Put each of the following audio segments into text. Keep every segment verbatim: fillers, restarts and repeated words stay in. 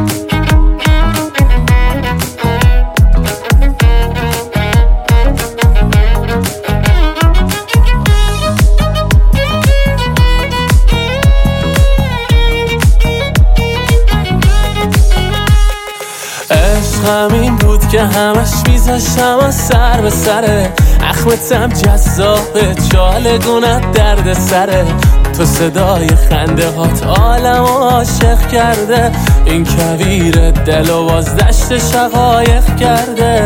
همین بود که همش میذاشتم از سر به سره، اخمتم جذابه، چالگونت درد سره، تو صدای خنده هات عالم عاشق کرده، این کویر دل و باز دشت شقایق کرده.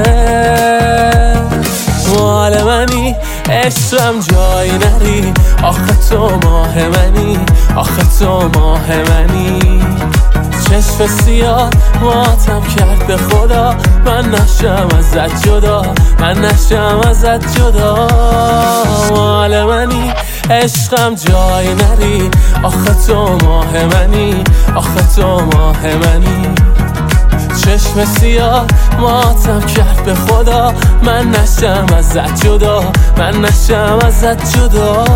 مال منی عشقم جای نری، آخه تو ماه منی، آخه تو ماه منی. چشم سیاه ماتم کرد به خدا، من نشم ازت جدا، من نشم ازت جدا. مال منی عشقم جای نری، آخه تو ماه منی، آخه تو ماه منی. چشم سیاه ماتم کرد به خدا، من نشم ازت جدا، من نشم ازت جدا.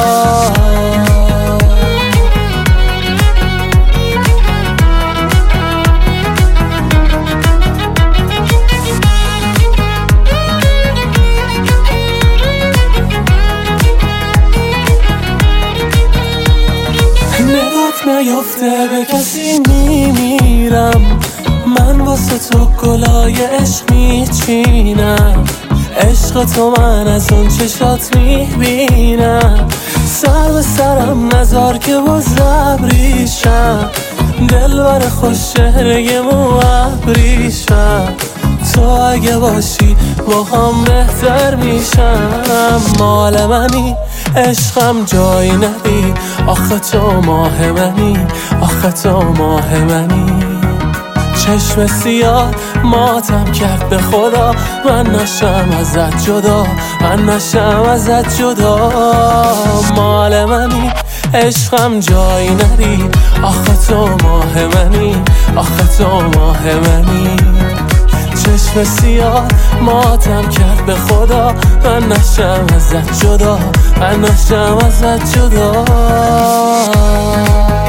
نیفته به کسی میمیرم، من واسه تو گلای عشق میچینم، عشق تو من از اون چشات میبینم. سر به سرم نذار که باز ابریشم، دل بر خوش چهره مو ابریشم. تو اگه باشی با هم بهتر میشم. مال منی عشقم جای ندی، آخه تو ماه منی، آخه تو ماه منی. چشم سیاه ماتم کرد به خدا، من نشم ازت جدا، من نشم ازت جدا. مال منی عشقم جای ندی، آخه تو ماه منی، آخه تو ماه منی. چشم سیاه ماتم کرد به خدا، من نشم ازت جدا، من نشم ازت جدا.